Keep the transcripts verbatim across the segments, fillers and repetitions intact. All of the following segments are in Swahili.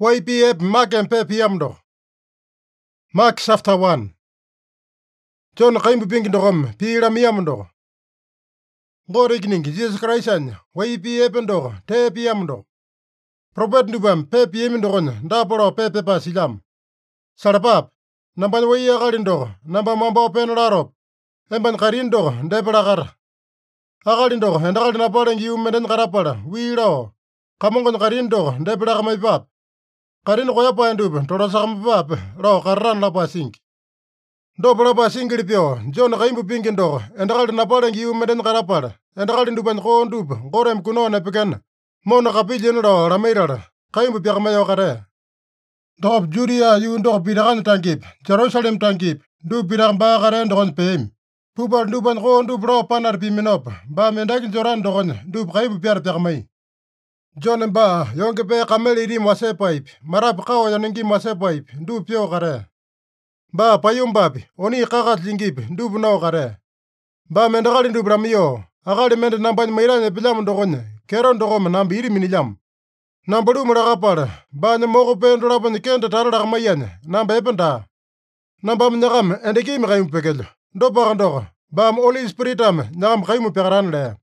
Y P F Mark and Pep Yamdo. Mark chapter one. John Kaimbu Pinkindogum, Piram Yamdo. God igning, Jesus Christ and Y P F Ndo, Tep Yamdo. Prophet Nubam, Pep Yamindon, Daporo Pepe Pasilam. Sarapap, Namban Way Agarindo, Namba Mambo Penarop, Emban Karindo, Debaragar. Agarindo, and Aldanaparan you Meden Karapara, we law. Kamongan Karindo, Debaramay Pap. Karin Royapa and Dub, Torasam Pap, Ro Karan Lapa Sink. Dobraba Singipio, John Raimbu Pinkindo, and Aldanaparan you Meden Karapara, and Aldinduban Ron Dub, Gorem Kuno Nepegan, Mona Capillion Ro, Ramira, Kaimu Piamayo Kare. Dob Juria, you do Piran Tankip, Jerusalem Tankip, do Piran Bagaran Don Pim. Puba Duban Ron do Bro Panar Piminop, Bamendak Joran Don, do Kaimu Pier Permay. John and Ba, Yonke Pe Kameli Rim was a pipe, Marap Kao Yangi was a pipe, do Pio Gare. Ba Payum Babi, Oni Kakat Lingip, do no Gare. Ba Mendarin do Bramio, Agadi Mend Namban Miran Pilam Dogon, Keron Dogom Nambiri Minilam. Number two Marapara, Ban Moko Pen Drop on the Kent Taramayan, Number Epenta. Number Naram and the game Raim Pegel, Dobarando, Bam Oli Spiritam, Nam Raimu Peran.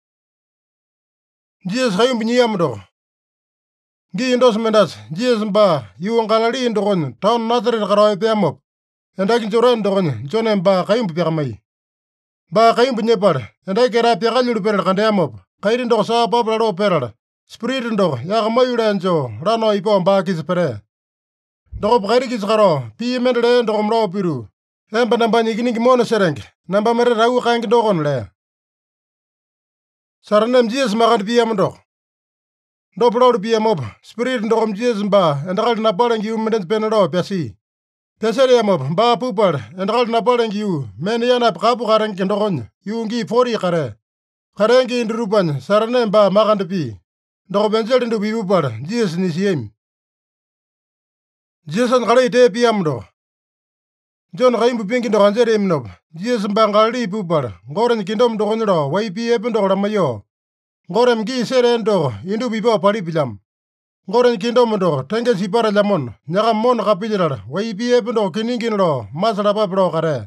Jesus Raim Niamdo. Gi endorsementas, Jesus Ba, you and Galari in Doron, Town Nazareth Garoy Piamop, and I can Joran Doron, John and Ba Kaim Piamay. Ba Kaim Nepar, and I get up Yagalu Percandamop, Kaidin Dosa Babra Perra, Spirit and Dog, Yagamayura and Joe, Rano Ipon Bakis Pere. Dog Radikis Garo, P. Medre and Domro Piru, Empanambani Monosereng, Nambamere Ragu Hank Dogon Le. Saranam Jesus Magan Piamdo. Dobro Piamob, Spirit and Dom Jesus Ba, and Al Naparan you Medent Penero, Pessi. Peseriamob, Ba Pupar, and Al Naparan you, Maniana Kapukaran Kendon, you give forty Kare. Karengi in Ruban, Saranam Ba Magan Pi. Dobenzel into Pupar, Jesus Nisiem. Jesus and Galate Piamdo. John Raimbu Pinkin do Hanserimnob, Jesus Bangali Pupar, Goran Kingdom do Honoro, Y P F and Ramayo. Gorem Gi Serendo, Indu Bibo Paripilam. Goran Kingdom do, Tangas Ipara Lamon, Naramon Capital, Y P F and Kiningin Law, Masarapa Brocare.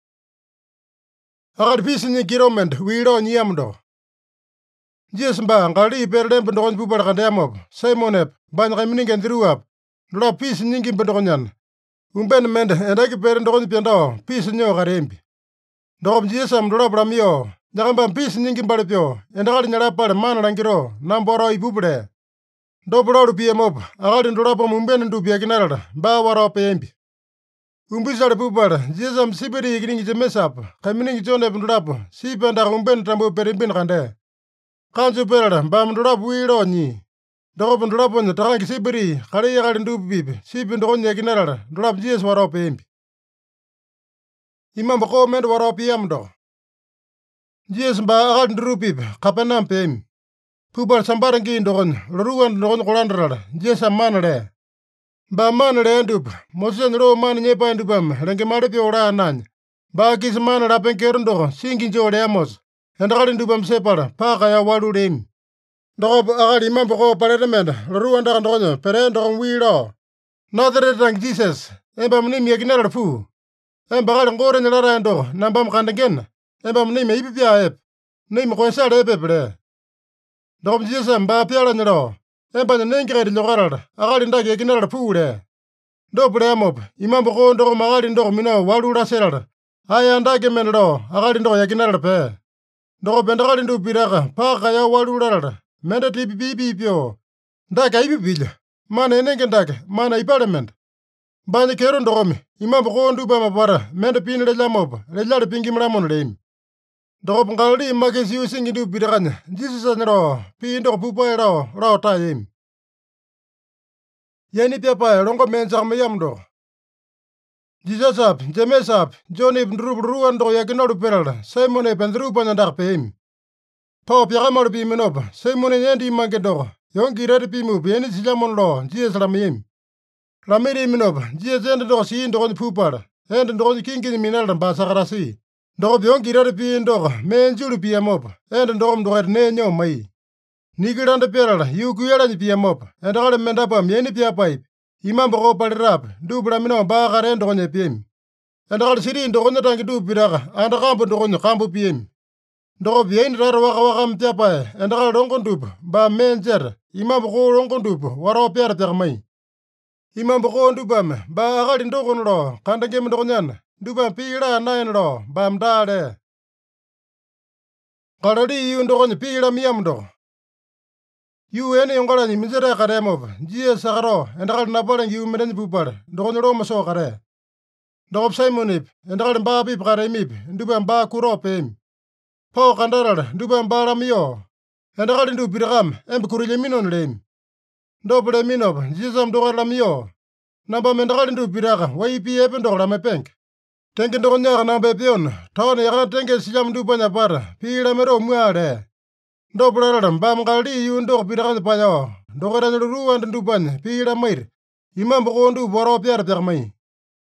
I got peace in the Kiroment, we don't Yamdo. Jesus Bangali Perlem and Don Pupar Kadamob, Simonep, Ban Remining and drew up. Drop peace in Ninkin Pedonian. Umben mend and I parent on Piando, peace in your Garimpi. Dom Jesam drop Ramio, Naramba peace in Ninkin Barapio, and all in Rapa man Rangiro, Namboro Ibubre. Dobro P M up, I didn't drop a Mumben to Piaginara, Bawara P M P. Umbisa Pubar, Jesam Sibiri getting the mess up, coming John Evan Drop, Sip and Umben Tambo Peribin Rande. Can't you bear, Bam drop weird on ye. Drop and drop on the trunk Sibiri, Karia and do beep, Sip and on Yaginara, drop Jesus war up imp. Imam comment war up yamdo. Jesus ba and rupip, Capanam pim. Pubar Sambarangi in Don, Ruan Ron Corandra, Jesus a manere. Ba manere and dup, Mosen Ro man Nepa and dubam, Rangamarapi or Anan. Bakis man up and Kerundo, singing Jodamos, and Radin dubam separ, Pakaya Wadurim. Dob agadi mambo parlement, Ruanda and Dono, Perendon Wiro. Nazareth and Jesus, Embam name Yaginara Fu. Embaran Goran Rando, Nambam can again. Embam name Ipia, name Consa Epebre. Dob Jesus and Bapia and Ro. Emban Nankred Lorad, Agadinda Yaginara Fu there. Dobremob, Imambo Dom Agadin Domino, Wadura Seller. I and Dagamen Ro, Agadindo Yaginara Pe. Dob and Radin Piraga, Pakaya Wadura. Menda T P P Pio. Dag I will. Man and Engendag, man a parliament. Bani Keron Dom, Imam Ron Dubama Bara, Menda Pin Lamob, Rella Pinkim Ramon Lame. Dom Galdi Magis using into Piran, Jesus and Raw, Pindo Pupa Raw, Raw time. Yani Papa, Rongo Mensam Yamdo. Jesus up, James up, John Ibn Ruan do Yakinor Peril, Simon Ibn Rupan and Dark Pim. Pop Yaramar Pimenob, Simon and Andy Magado, Yonki Red Pimu, Pianis Lamon Law, Jesus Ramim. Ramiri Minob, Jesus and Dossi and Don Pupar, and Don King in Minal and Basarasi. Dob Yonki Red Pin Dog, Man Julu Piamob, and Dom Dor Neno May. Nikilanda pyatala yu kuyalanyi piyamopa, endakali mendapuam yaini pyapaipi, imambo kopalirapi, dupa lamino baa kare ndokonya epeyami. Endakali siri ndokonya tangi dupa pitaka, anda kambu ndokonya kambu piyami. Ndokopi yaini tata waka wakam pyapae, endakali longo dupa, baa menjeta, imambo ko longo dupa, waro pyata pyakamai. Imambo ko dupame, baa akali ndokono lo, kandangemi ndokonyana, dupa pila naene lo, baa mdale. Kalali yu ndokonya pila miyam ndoko. Yu ene yongalanyi misere kare mopa, jiye sakaro, endakali napalengi yu medenyi pupale, ndokonya lo maso kare. Ndokop Simonip, endakali mbaa pipa kare imipi, dupa mbaa kuro peemi. Po kandarala, dupa mbaa lamiyo, endakali ndu pitakame, embe kurile minon leemi. Ndopule minopa, jisam ndokala lamiyo. Namba mendakali ndu pitaka, wai pi epe ndoko lame penke. Tenke ndokonyaka namba epiona, taone yakana tenke sijam ndupa nyapata, pi lamero mwale. Ndopulala mbaa mkali yu ndoko pitakanya payo, ndokera ruwa ndupanya, pi lamaire. Imambo ko ndu boro pyara pyakamai.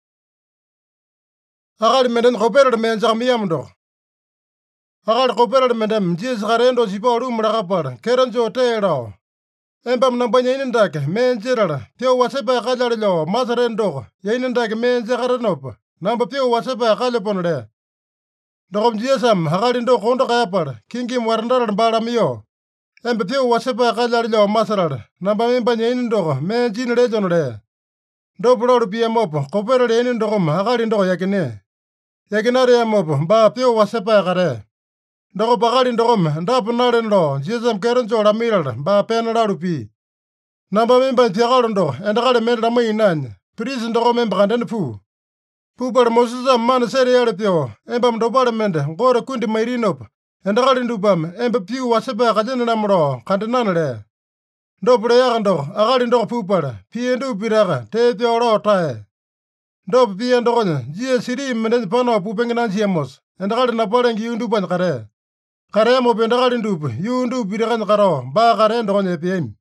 Akali menden kopera menjaka miyam ndoko. Akali kopera mendem, jis karendo sipa olumula kapala, keranjo teelao. Embam nambanya inindake, menjirala, pio wasepa kajalilo, masare ndoko, yainindake menjakaranopa, namba pio wasepa kalaponale. Ndokop jisam, akali ndoko kondo kayapala, kingi mwarandala mbala miyo. Embe pio wasepa kajalilo masarala, namba membanya inindoko, menjini lejonale. Ndopulolu piya mopo, kopera le inindoko akali ndoko yakine. Yakinare ya mopo, mba pio wasepa kare. Ndoko pakali ndokome, ndapu nale nlo, jisam keronjo la mirala, mba pena lalupi. Namba memba tiakalo ndoko, endakale mende la mui nanya, prisi ndoko memba kandene pu. Pupale mosisa mana sere yale pio, emba mdopale mende, ngore kundi mairinopa, endakale ndupame, emba piu wasepa kajene namro, kandenana le. Ndopule yaka ndoko, akali ndoko pupale, pie ndu piraka, te pio lo tae. Ndopu pie ndokonya, jie siri mende pano pupenge nanchiemos, endakale napalengi yu ndupanya kare. Kare mo pendakali ndupu, yu ndu piraka karo, ba kare ndokonya epiemi.